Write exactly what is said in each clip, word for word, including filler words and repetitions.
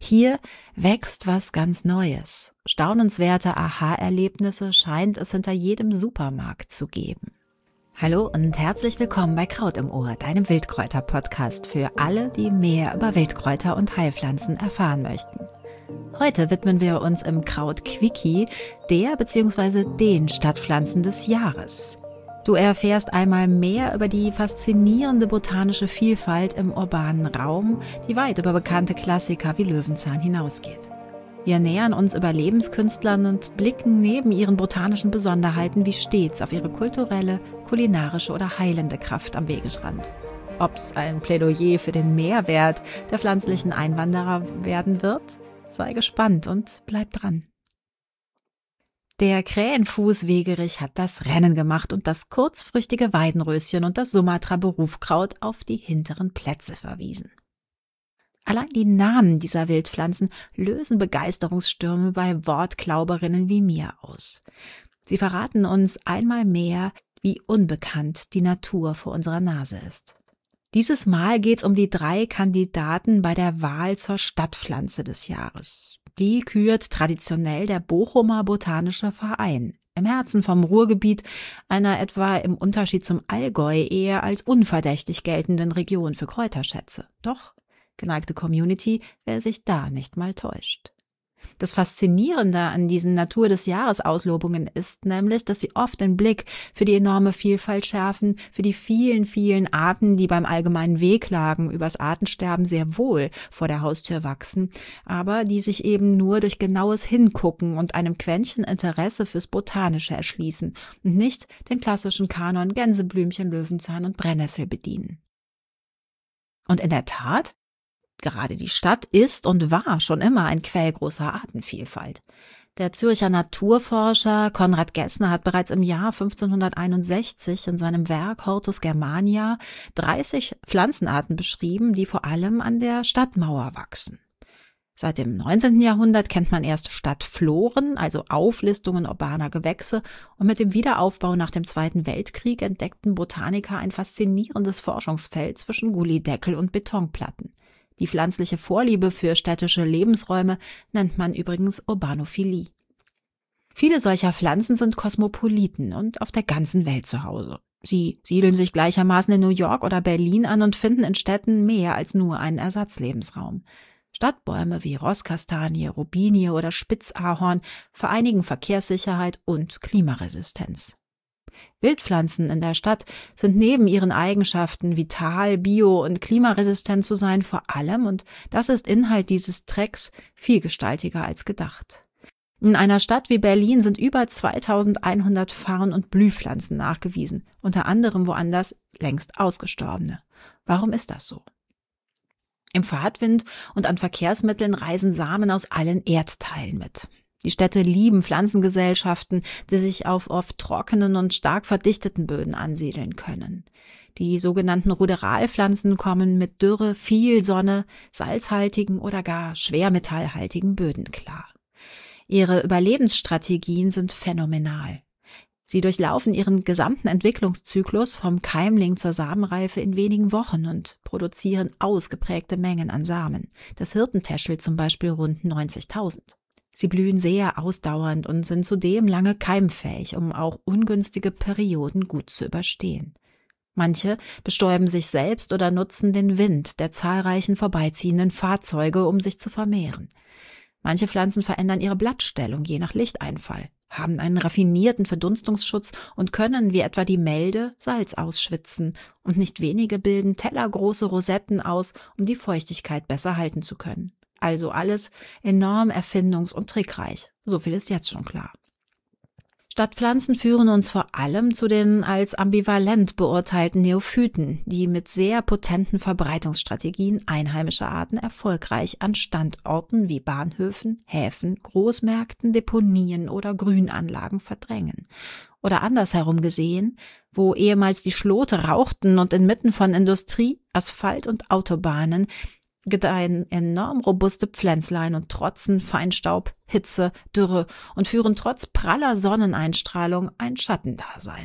Hier wächst was ganz Neues. Staunenswerte Aha-Erlebnisse scheint es hinter jedem Supermarkt zu geben. Hallo und herzlich willkommen bei Kraut im Ohr, deinem Wildkräuter-Podcast für alle, die mehr über Wildkräuter und Heilpflanzen erfahren möchten. Heute widmen wir uns im Kraut-Quickie der bzw. den Stadtpflanzen des Jahres. Du erfährst einmal mehr über die faszinierende botanische Vielfalt im urbanen Raum, die weit über bekannte Klassiker wie Löwenzahn hinausgeht. Wir nähern uns Überlebenskünstlern und blicken neben ihren botanischen Besonderheiten wie stets auf ihre kulturelle, kulinarische oder heilende Kraft am Wegesrand. Ob's ein Plädoyer für den Mehrwert der pflanzlichen Einwanderer werden wird? Sei gespannt und bleib dran. Der Krähenfuß-Wegerich hat das Rennen gemacht und das kurzfrüchtige Weidenröschen und das Sumatra-Berufkraut auf die hinteren Plätze verwiesen. Allein die Namen dieser Wildpflanzen lösen Begeisterungsstürme bei Wortklauberinnen wie mir aus. Sie verraten uns einmal mehr, wie unbekannt die Natur vor unserer Nase ist. Dieses Mal geht's um die drei Kandidaten bei der Wahl zur Stadtpflanze des Jahres. Die kürt traditionell der Bochumer Botanische Verein, im Herzen vom Ruhrgebiet, einer etwa im Unterschied zum Allgäu eher als unverdächtig geltenden Region für Kräuterschätze. Doch, geneigte Community, wer sich da nicht mal täuscht. Das Faszinierende an diesen Natur des Jahres Auslobungen ist nämlich, dass sie oft den Blick für die enorme Vielfalt schärfen, für die vielen, vielen Arten, die beim allgemeinen Wehklagen übers Artensterben sehr wohl vor der Haustür wachsen, aber die sich eben nur durch genaues Hingucken und einem Quäntchen Interesse fürs Botanische erschließen und nicht den klassischen Kanon Gänseblümchen, Löwenzahn und Brennnessel bedienen. Und in der Tat, gerade die Stadt ist und war schon immer ein Quell großer Artenvielfalt. Der Zürcher Naturforscher Konrad Gessner hat bereits im Jahr fünfzehnhunderteinundsechzig in seinem Werk Hortus Germania dreißig Pflanzenarten beschrieben, die vor allem an der Stadtmauer wachsen. Seit dem neunzehnten Jahrhundert kennt man erst Stadtfloren, also Auflistungen urbaner Gewächse, und mit dem Wiederaufbau nach dem Zweiten Weltkrieg entdeckten Botaniker ein faszinierendes Forschungsfeld zwischen Gullydeckel und Betonplatten. Die pflanzliche Vorliebe für städtische Lebensräume nennt man übrigens Urbanophilie. Viele solcher Pflanzen sind Kosmopoliten und auf der ganzen Welt zu Hause. Sie siedeln sich gleichermaßen in New York oder Berlin an und finden in Städten mehr als nur einen Ersatzlebensraum. Stadtbäume wie Rosskastanie, Robinie oder Spitzahorn vereinigen Verkehrssicherheit und Klimaresistenz. Wildpflanzen in der Stadt sind neben ihren Eigenschaften, vital, bio und klimaresistent zu sein, vor allem, und das ist Inhalt dieses Tracks, vielgestaltiger als gedacht. In einer Stadt wie Berlin sind über zweitausendeinhundert Farn- und Blühpflanzen nachgewiesen, unter anderem woanders längst ausgestorbene. Warum ist das so? Im Fahrtwind und an Verkehrsmitteln reisen Samen aus allen Erdteilen mit. Die Städte lieben Pflanzengesellschaften, die sich auf oft trockenen und stark verdichteten Böden ansiedeln können. Die sogenannten Ruderalpflanzen kommen mit Dürre, viel Sonne, salzhaltigen oder gar schwermetallhaltigen Böden klar. Ihre Überlebensstrategien sind phänomenal. Sie durchlaufen ihren gesamten Entwicklungszyklus vom Keimling zur Samenreife in wenigen Wochen und produzieren ausgeprägte Mengen an Samen. Das Hirtentäschel zum Beispiel rund neunzigtausend. Sie blühen sehr ausdauernd und sind zudem lange keimfähig, um auch ungünstige Perioden gut zu überstehen. Manche bestäuben sich selbst oder nutzen den Wind der zahlreichen vorbeiziehenden Fahrzeuge, um sich zu vermehren. Manche Pflanzen verändern ihre Blattstellung je nach Lichteinfall, haben einen raffinierten Verdunstungsschutz und können, wie etwa die Melde, Salz ausschwitzen, und nicht wenige bilden tellergroße Rosetten aus, um die Feuchtigkeit besser halten zu können. Also alles enorm erfindungs- und trickreich. So viel ist jetzt schon klar. Stadtpflanzen führen uns vor allem zu den als ambivalent beurteilten Neophyten, die mit sehr potenten Verbreitungsstrategien einheimischer Arten erfolgreich an Standorten wie Bahnhöfen, Häfen, Großmärkten, Deponien oder Grünanlagen verdrängen. Oder andersherum gesehen, wo ehemals die Schlote rauchten und inmitten von Industrie, Asphalt und Autobahnen gedeihen enorm robuste Pflänzlein und trotzen Feinstaub, Hitze, Dürre und führen trotz praller Sonneneinstrahlung ein Schattendasein.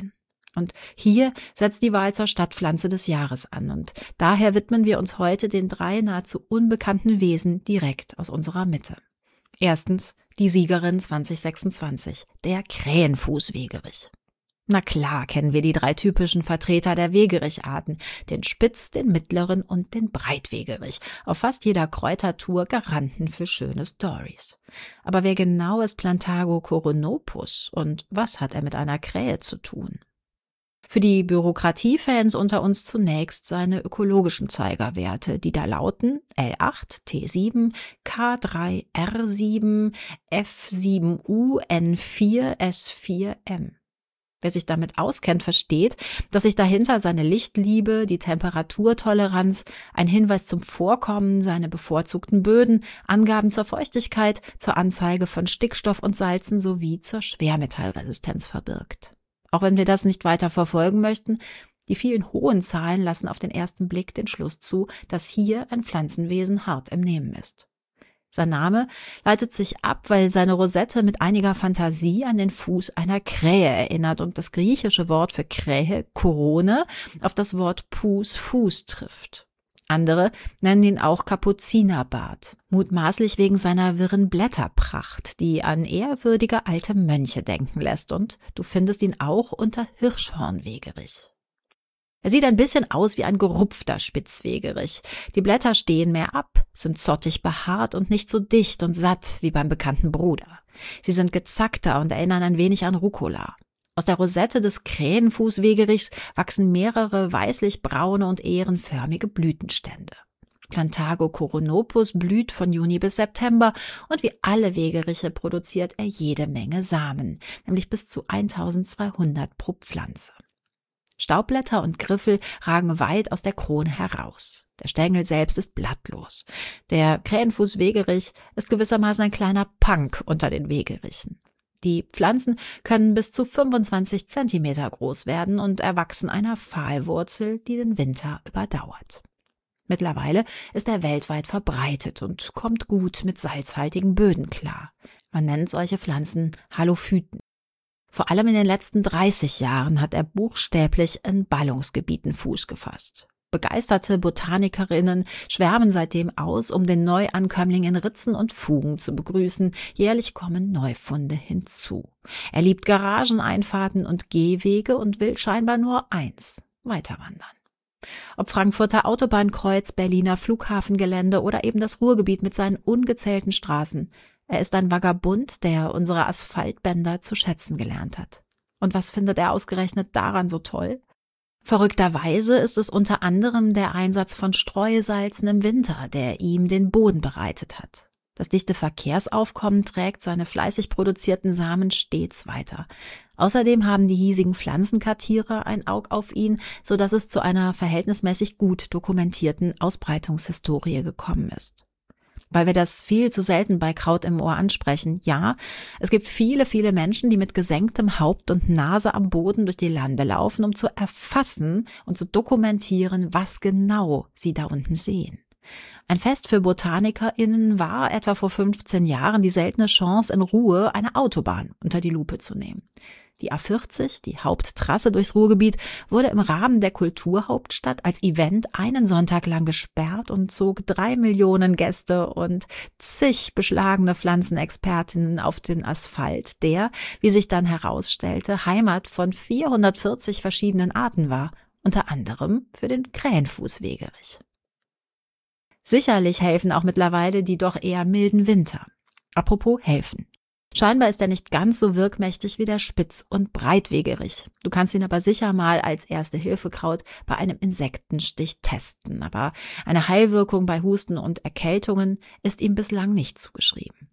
Und hier setzt die Wahl zur Stadtpflanze des Jahres an. Und daher widmen wir uns heute den drei nahezu unbekannten Wesen direkt aus unserer Mitte. Erstens die Siegerin zwanzig sechsundzwanzig, der Krähenfußwegerich. Na klar kennen wir die drei typischen Vertreter der Wegericharten, den Spitz-, den Mittleren und den Breitwegerich. Auf fast jeder Kräutertour Garanten für schöne Stories. Aber wer genau ist Plantago coronopus und was hat er mit einer Krähe zu tun? Für die Bürokratiefans unter uns zunächst seine ökologischen Zeigerwerte, die da lauten L acht, T sieben, K drei, R sieben, F sieben U, N vier, S vier, M. Wer sich damit auskennt, versteht, dass sich dahinter seine Lichtliebe, die Temperaturtoleranz, ein Hinweis zum Vorkommen, seine bevorzugten Böden, Angaben zur Feuchtigkeit, zur Anzeige von Stickstoff und Salzen sowie zur Schwermetallresistenz verbirgt. Auch wenn wir das nicht weiter verfolgen möchten, die vielen hohen Zahlen lassen auf den ersten Blick den Schluss zu, dass hier ein Pflanzenwesen hart im Nehmen ist. Sein Name leitet sich ab, weil seine Rosette mit einiger Fantasie an den Fuß einer Krähe erinnert und das griechische Wort für Krähe, Korone, auf das Wort Pus, Fuß trifft. Andere nennen ihn auch Kapuzinerbart, mutmaßlich wegen seiner wirren Blätterpracht, die an ehrwürdige alte Mönche denken lässt, und du findest ihn auch unter Hirschhornwegerich. Er sieht ein bisschen aus wie ein gerupfter Spitzwegerich. Die Blätter stehen mehr ab, sind zottig behaart und nicht so dicht und satt wie beim bekannten Bruder. Sie sind gezackter und erinnern ein wenig an Rucola. Aus der Rosette des Krähenfußwegerichs wachsen mehrere weißlich-braune und ährenförmige Blütenstände. Plantago coronopus blüht von Juni bis September und wie alle Wegeriche produziert er jede Menge Samen, nämlich bis zu eintausendzweihundert pro Pflanze. Staubblätter und Griffel ragen weit aus der Krone heraus. Der Stängel selbst ist blattlos. Der Krähenfußwegerich ist gewissermaßen ein kleiner Punk unter den Wegerichen. Die Pflanzen können bis zu fünfundzwanzig Zentimeter groß werden und erwachsen einer Pfahlwurzel, die den Winter überdauert. Mittlerweile ist er weltweit verbreitet und kommt gut mit salzhaltigen Böden klar. Man nennt solche Pflanzen Halophyten. Vor allem in den letzten dreißig Jahren hat er buchstäblich in Ballungsgebieten Fuß gefasst. Begeisterte Botanikerinnen schwärmen seitdem aus, um den Neuankömmling in Ritzen und Fugen zu begrüßen. Jährlich kommen Neufunde hinzu. Er liebt Garageneinfahrten und Gehwege und will scheinbar nur eins: weiterwandern. Ob Frankfurter Autobahnkreuz, Berliner Flughafengelände oder eben das Ruhrgebiet mit seinen ungezählten Straßen, er ist ein Vagabund, der unsere Asphaltbänder zu schätzen gelernt hat. Und was findet er ausgerechnet daran so toll? Verrückterweise ist es unter anderem der Einsatz von Streusalzen im Winter, der ihm den Boden bereitet hat. Das dichte Verkehrsaufkommen trägt seine fleißig produzierten Samen stets weiter. Außerdem haben die hiesigen Pflanzenkartierer ein Auge auf ihn, sodass es zu einer verhältnismäßig gut dokumentierten Ausbreitungshistorie gekommen ist. Weil wir das viel zu selten bei Kraut im Ohr ansprechen. Ja, es gibt viele, viele Menschen, die mit gesenktem Haupt und Nase am Boden durch die Lande laufen, um zu erfassen und zu dokumentieren, was genau sie da unten sehen. Ein Fest für BotanikerInnen war etwa vor fünfzehn Jahren die seltene Chance, in Ruhe eine Autobahn unter die Lupe zu nehmen. Die A vierzig, die Haupttrasse durchs Ruhrgebiet, wurde im Rahmen der Kulturhauptstadt als Event einen Sonntag lang gesperrt und zog drei Millionen Gäste und zig beschlagene Pflanzenexpertinnen auf den Asphalt, der, wie sich dann herausstellte, Heimat von vierhundertvierzig verschiedenen Arten war, unter anderem für den Krähenfußwegerich. Sicherlich helfen auch mittlerweile die doch eher milden Winter. Apropos helfen. Scheinbar ist er nicht ganz so wirkmächtig wie der Spitz- und Breitwegerich. Du kannst ihn aber sicher mal als Erste-Hilfe-Kraut bei einem Insektenstich testen. Aber eine Heilwirkung bei Husten und Erkältungen ist ihm bislang nicht zugeschrieben.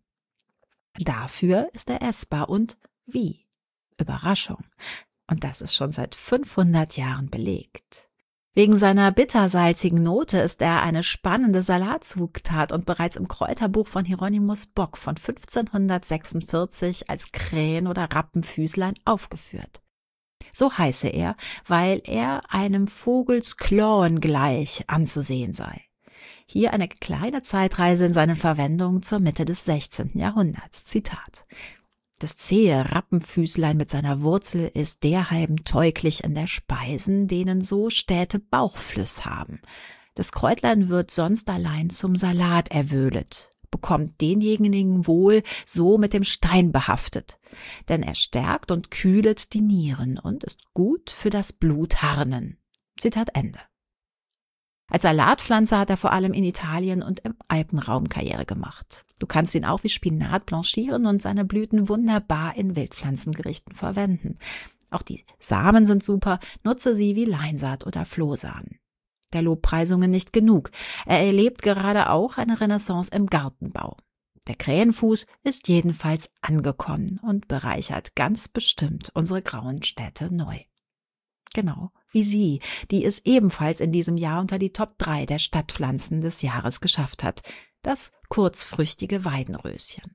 Dafür ist er essbar und wie? Überraschung. Und das ist schon seit fünfhundert Jahren belegt. Wegen seiner bittersalzigen Note ist er eine spannende Salatzugtat und bereits im Kräuterbuch von Hieronymus Bock von fünfzehnhundertsechsundvierzig als Krähen- oder Rappenfüßlein aufgeführt. So heiße er, weil er einem Vogelsklauen gleich anzusehen sei. Hier eine kleine Zeitreise in seine Verwendung zur Mitte des sechzehnten Jahrhunderts. Zitat: Das zähe Rappenfüßlein mit seiner Wurzel ist derhalben teuglich in der Speisen, denen so Städte Bauchflüss haben. Das Kräutlein wird sonst allein zum Salat erwöhlet, bekommt denjenigen wohl so mit dem Stein behaftet, denn er stärkt und kühlet die Nieren und ist gut für das Blutharnen. Zitat Ende. Als Salatpflanze hat er vor allem in Italien und im Alpenraum Karriere gemacht. Du kannst ihn auch wie Spinat blanchieren und seine Blüten wunderbar in Wildpflanzengerichten verwenden. Auch die Samen sind super, nutze sie wie Leinsaat oder Flohsamen. Der Lobpreisungen nicht genug. Er erlebt gerade auch eine Renaissance im Gartenbau. Der Krähenfuß ist jedenfalls angekommen und bereichert ganz bestimmt unsere grauen Städte neu. Genau wie sie, die es ebenfalls in diesem Jahr unter die Top drei der Stadtpflanzen des Jahres geschafft hat, das kurzfrüchtige Weidenröschen.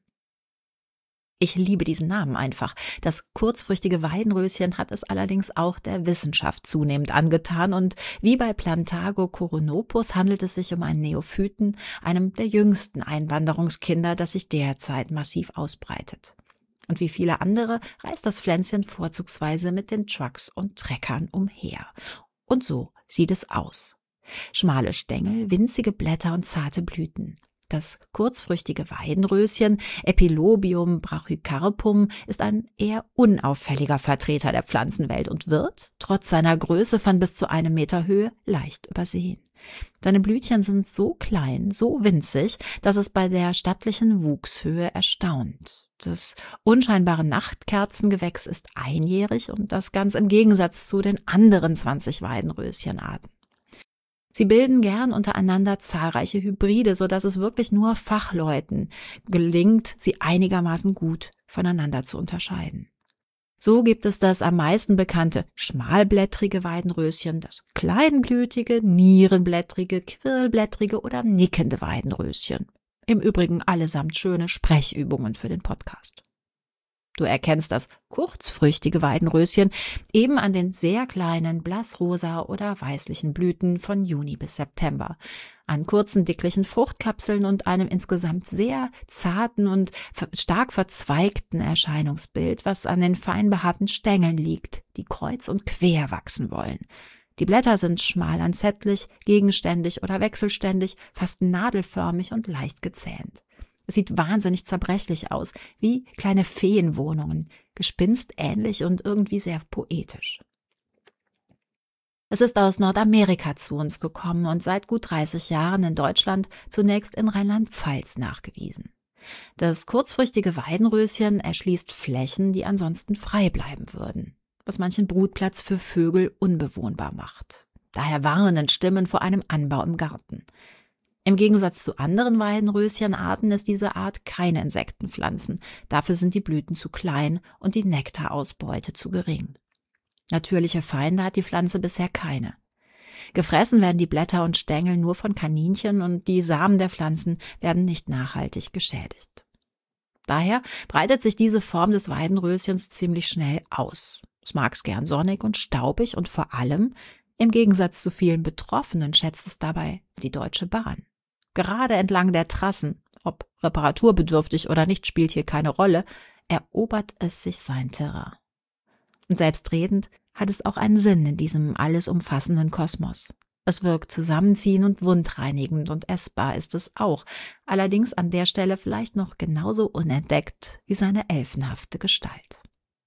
Ich liebe diesen Namen einfach. Das kurzfrüchtige Weidenröschen hat es allerdings auch der Wissenschaft zunehmend angetan und wie bei Plantago coronopus handelt es sich um einen Neophyten, einem der jüngsten Einwanderungskinder, das sich derzeit massiv ausbreitet. Und wie viele andere reist das Pflänzchen vorzugsweise mit den Trucks und Treckern umher. Und so sieht es aus. Schmale Stängel, winzige Blätter und zarte Blüten. Das kurzfrüchtige Weidenröschen, Epilobium brachycarpum, ist ein eher unauffälliger Vertreter der Pflanzenwelt und wird, trotz seiner Größe von bis zu einem Meter Höhe, leicht übersehen. Seine Blütchen sind so klein, so winzig, dass es bei der stattlichen Wuchshöhe erstaunt. Das unscheinbare Nachtkerzengewächs ist einjährig und das ganz im Gegensatz zu den anderen zwanzig Weidenröschenarten. Sie bilden gern untereinander zahlreiche Hybride, sodass es wirklich nur Fachleuten gelingt, sie einigermaßen gut voneinander zu unterscheiden. So gibt es das am meisten bekannte schmalblättrige Weidenröschen, das kleinblütige, nierenblättrige, quirlblättrige oder nickende Weidenröschen. Im Übrigen allesamt schöne Sprechübungen für den Podcast. Du erkennst das kurzfrüchtige Weidenröschen eben an den sehr kleinen blassrosa oder weißlichen Blüten von Juni bis September, an kurzen, dicklichen Fruchtkapseln und einem insgesamt sehr zarten und stark verzweigten Erscheinungsbild, was an den fein behaarten Stängeln liegt, die kreuz und quer wachsen wollen. Die Blätter sind schmal lanzettlich, gegenständig oder wechselständig, fast nadelförmig und leicht gezähnt. Es sieht wahnsinnig zerbrechlich aus, wie kleine Feenwohnungen, gespinstähnlich und irgendwie sehr poetisch. Es ist aus Nordamerika zu uns gekommen und seit gut dreißig Jahren in Deutschland, zunächst in Rheinland-Pfalz nachgewiesen. Das kurzfrüchtige Weidenröschen erschließt Flächen, die ansonsten frei bleiben würden, was manchen Brutplatz für Vögel unbewohnbar macht. Daher warnen Stimmen vor einem Anbau im Garten. Im Gegensatz zu anderen Weidenröschenarten ist diese Art keine Insektenpflanzen. Dafür sind die Blüten zu klein und die Nektarausbeute zu gering. Natürliche Feinde hat die Pflanze bisher keine. Gefressen werden die Blätter und Stängel nur von Kaninchen und die Samen der Pflanzen werden nicht nachhaltig geschädigt. Daher breitet sich diese Form des Weidenröschens ziemlich schnell aus. Es mag es gern sonnig und staubig und vor allem, im Gegensatz zu vielen Betroffenen, schätzt es dabei die Deutsche Bahn. Gerade entlang der Trassen, ob reparaturbedürftig oder nicht, spielt hier keine Rolle, erobert es sich sein Terrain. Und selbstredend hat es auch einen Sinn in diesem alles umfassenden Kosmos. Es wirkt zusammenziehend und wundreinigend und essbar ist es auch, allerdings an der Stelle vielleicht noch genauso unentdeckt wie seine elfenhafte Gestalt.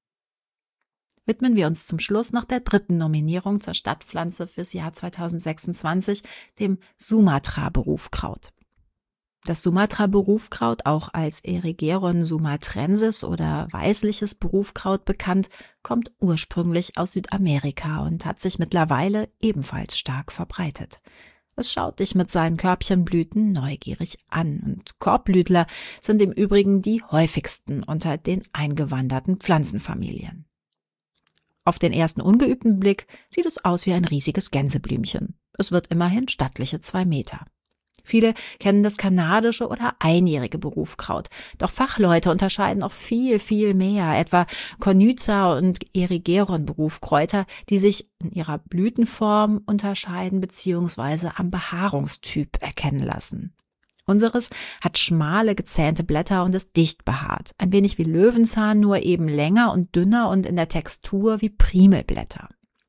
Widmen wir uns zum Schluss noch der dritten Nominierung zur Stadtpflanze fürs Jahr zweitausendsechsundzwanzig, dem Sumatra-Berufkraut. Das Sumatra-Berufkraut, auch als Erigeron sumatrensis oder weißliches Berufkraut bekannt, kommt ursprünglich aus Südamerika und hat sich mittlerweile ebenfalls stark verbreitet. Es schaut dich mit seinen Körbchenblüten neugierig an und Korbblütler sind im Übrigen die häufigsten unter den eingewanderten Pflanzenfamilien. Auf den ersten ungeübten Blick sieht es aus wie ein riesiges Gänseblümchen. Es wird immerhin stattliche zwei Meter. Viele kennen das kanadische oder einjährige Berufkraut. Doch Fachleute unterscheiden auch viel, viel mehr, etwa Cornyza und Erigeron-Berufkräuter, die sich in ihrer Blütenform unterscheiden bzw. am Behaarungstyp erkennen lassen. Unseres hat schmale, gezähnte Blätter und ist dicht behaart. Ein wenig wie Löwenzahn, nur eben länger und dünner und in der Textur wie Primelblätter.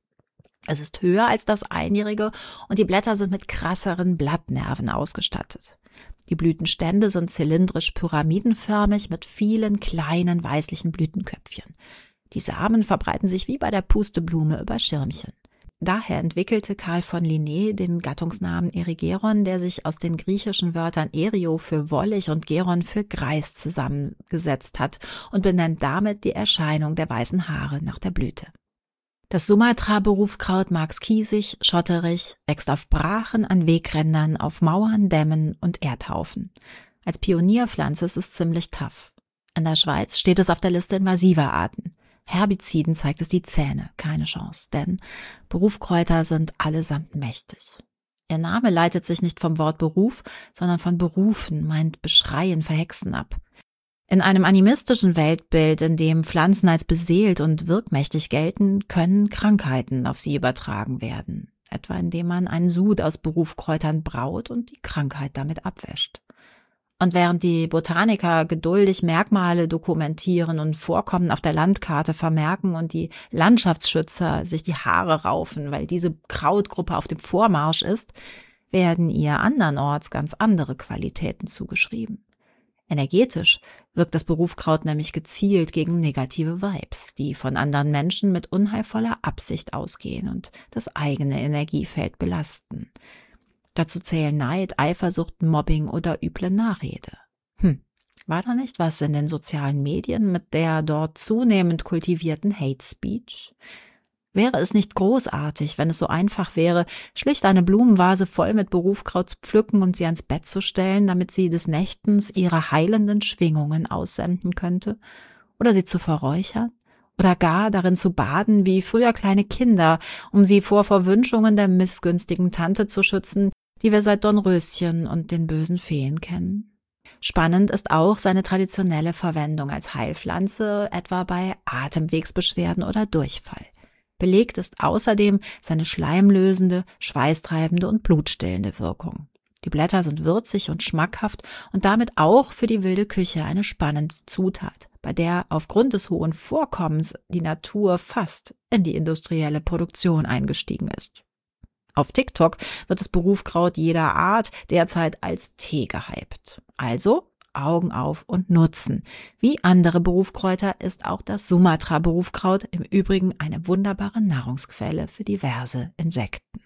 Es ist höher als das einjährige und die Blätter sind mit krasseren Blattnerven ausgestattet. Die Blütenstände sind zylindrisch-pyramidenförmig mit vielen kleinen weißlichen Blütenköpfchen. Die Samen verbreiten sich wie bei der Pusteblume über Schirmchen. Daher entwickelte Carl von Linné den Gattungsnamen Erigeron, der sich aus den griechischen Wörtern Erio für wollig und Geron für Greis zusammengesetzt hat und benennt damit die Erscheinung der weißen Haare nach der Blüte. Das Sumatra-Berufkraut mag kiesig, schotterig, wächst auf Brachen, an Wegrändern, auf Mauern, Dämmen und Erdhaufen. Als Pionierpflanze ist es ziemlich tough. In der Schweiz steht es auf der Liste invasiver Arten. Herbiziden zeigt es die Zähne, keine Chance, denn Berufkräuter sind allesamt mächtig. Ihr Name leitet sich nicht vom Wort Beruf, sondern von berufen, meint beschreien, verhexen ab. In einem animistischen Weltbild, in dem Pflanzen als beseelt und wirkmächtig gelten, können Krankheiten auf sie übertragen werden, etwa indem man einen Sud aus Berufkräutern braut und die Krankheit damit abwäscht. Und während die Botaniker geduldig Merkmale dokumentieren und Vorkommen auf der Landkarte vermerken und die Landschaftsschützer sich die Haare raufen, weil diese Krautgruppe auf dem Vormarsch ist, werden ihr andernorts ganz andere Qualitäten zugeschrieben. Energetisch wirkt das Berufkraut nämlich gezielt gegen negative Vibes, die von anderen Menschen mit unheilvoller Absicht ausgehen und das eigene Energiefeld belasten. Dazu zählen Neid, Eifersucht, Mobbing oder üble Nachrede. Hm, war da nicht was in den sozialen Medien mit der dort zunehmend kultivierten Hate Speech? Wäre es nicht großartig, wenn es so einfach wäre, schlicht eine Blumenvase voll mit Berufkraut zu pflücken und sie ans Bett zu stellen, damit sie des Nächtens ihre heilenden Schwingungen aussenden könnte? Oder sie zu verräuchern? Oder gar darin zu baden wie früher kleine Kinder, um sie vor Verwünschungen der missgünstigen Tante zu schützen, die wir seit Dornröschen und den bösen Feen kennen. Spannend ist auch seine traditionelle Verwendung als Heilpflanze, etwa bei Atemwegsbeschwerden oder Durchfall. Belegt ist außerdem seine schleimlösende, schweißtreibende und blutstillende Wirkung. Die Blätter sind würzig und schmackhaft und damit auch für die wilde Küche eine spannende Zutat, bei der aufgrund des hohen Vorkommens die Natur fast in die industrielle Produktion eingestiegen ist. Auf TikTok wird das Berufkraut jeder Art derzeit als Tee gehypt. Also Augen auf und nutzen. Wie andere Berufkräuter ist auch das Sumatra-Berufkraut im Übrigen eine wunderbare Nahrungsquelle für diverse Insekten.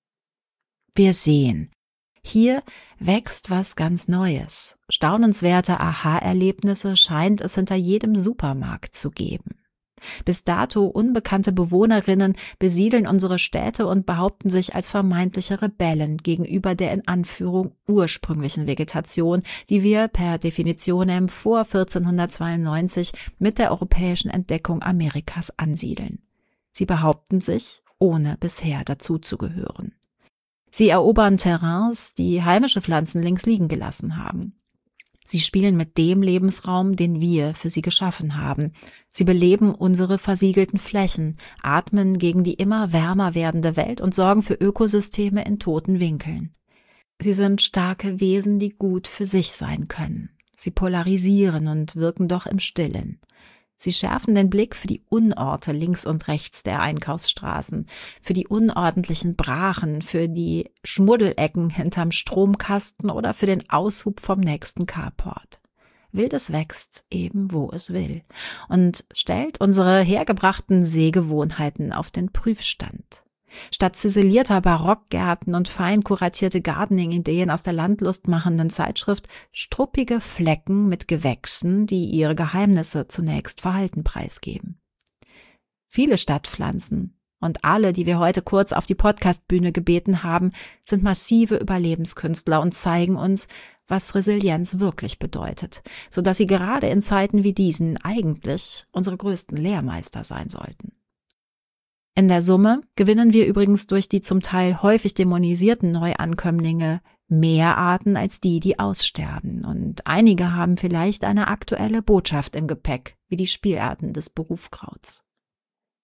Wir sehen, hier wächst was ganz Neues. Staunenswerte Aha-Erlebnisse scheint es hinter jedem Supermarkt zu geben. Bis dato unbekannte Bewohnerinnen besiedeln unsere Städte und behaupten sich als vermeintliche Rebellen gegenüber der in Anführung ursprünglichen Vegetation, die wir per Definitionem vor vierzehnhundertzweiundneunzig mit der europäischen Entdeckung Amerikas ansiedeln. Sie behaupten sich, ohne bisher dazuzugehören. Sie erobern Terrains, die heimische Pflanzen links liegen gelassen haben. Sie spielen mit dem Lebensraum, den wir für sie geschaffen haben. Sie beleben unsere versiegelten Flächen, atmen gegen die immer wärmer werdende Welt und sorgen für Ökosysteme in toten Winkeln. Sie sind starke Wesen, die gut für sich sein können. Sie polarisieren und wirken doch im Stillen. Sie schärfen den Blick für die Unorte links und rechts der Einkaufsstraßen, für die unordentlichen Brachen, für die Schmuddelecken hinterm Stromkasten oder für den Aushub vom nächsten Carport. Wildes wächst eben, wo es will und stellt unsere hergebrachten Sehgewohnheiten auf den Prüfstand. Statt ziselierter Barockgärten und fein kuratierte Gardening-Ideen aus der landlustmachenden Zeitschrift struppige Flecken mit Gewächsen, die ihre Geheimnisse zunächst verhalten preisgeben. Viele Stadtpflanzen und alle, die wir heute kurz auf die Podcastbühne gebeten haben, sind massive Überlebenskünstler und zeigen uns, was Resilienz wirklich bedeutet, sodass sie gerade in Zeiten wie diesen eigentlich unsere größten Lehrmeister sein sollten. In der Summe gewinnen wir übrigens durch die zum Teil häufig dämonisierten Neuankömmlinge mehr Arten als die, die aussterben. Und einige haben vielleicht eine aktuelle Botschaft im Gepäck, wie die Spielarten des Berufkrauts.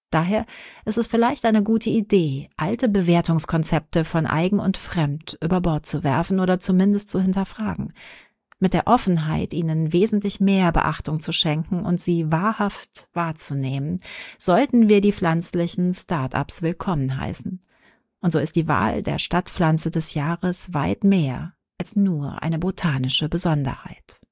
Daher ist es vielleicht eine gute Idee, alte Bewertungskonzepte von eigen und fremd über Bord zu werfen oder zumindest zu hinterfragen, mit der Offenheit, ihnen wesentlich mehr Beachtung zu schenken und sie wahrhaft wahrzunehmen, sollten wir die pflanzlichen Start-ups willkommen heißen. Und so ist die Wahl der Stadtpflanze des Jahres weit mehr als nur eine botanische Besonderheit.